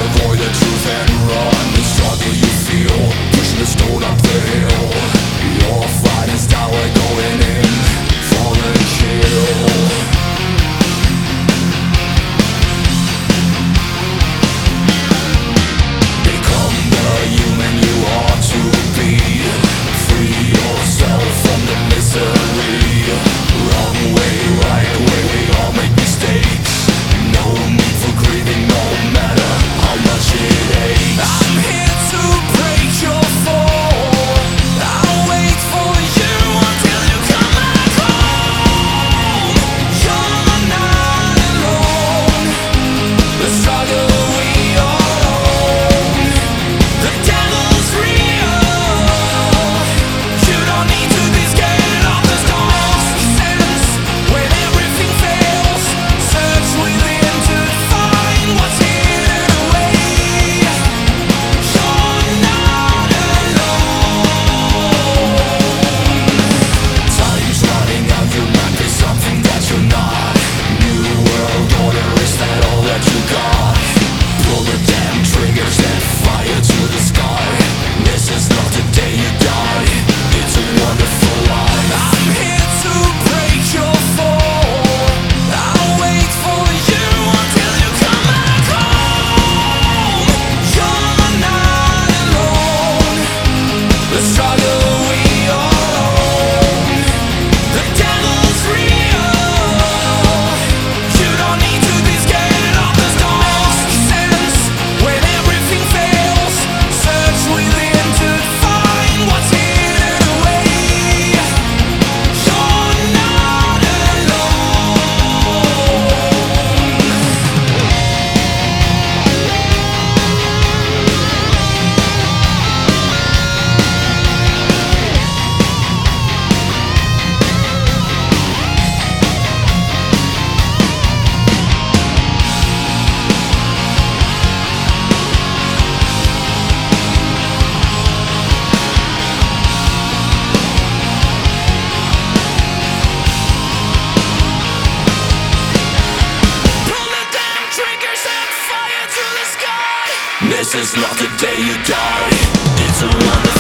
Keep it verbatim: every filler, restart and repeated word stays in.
avoid the truth and run. The struggle you feel, pushing the stone up the hill. Your fight is down, we're going in for the kill. Become the human you ought to be. Free yourself from the misery. Wrong way, right way, we all make mistakes. No need for grieving, no matter how much it aches. I'm here to break your fall. I'll wait for you until you come back home. You're not alone. The struggle we all own. The devil's real. You don't need to be scared of the storms. Sense when everything fails. Search within to find what's hidden away. You're not alone. Time's running out, you might be something that you're not. New world order, is that all that you got? Pull the damn triggers, set fire to the sky. This is not the day you die, it's a wonderful life. I'm here to break your fall. I'll wait for you until you come back home. You're not alone. The struggle we all own. The devil's real. You don't need to be scared of the storms. Sense when everything fails. Search within to find what's hidden away. You're not Pull the damn trigger, set fire to the sky. This is not the day you die, it's a wonderful